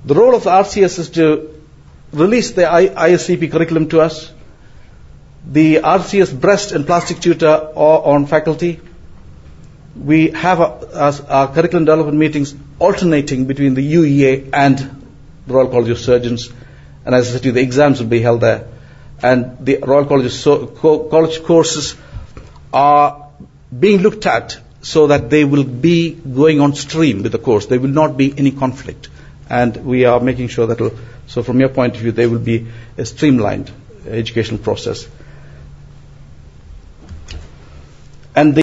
The role of the RCS is to release the ISCP curriculum to us. The RCS breast and plastic tutor are on faculty. We have our curriculum development meetings alternating between the UEA and the Royal College of Surgeons. And as I said to you, the exams will be held there. And the Royal College courses are being looked at so that they will be going on stream with the course. There will not be any conflict. And we are making sure that, so from your point of view, there will be a streamlined educational process. And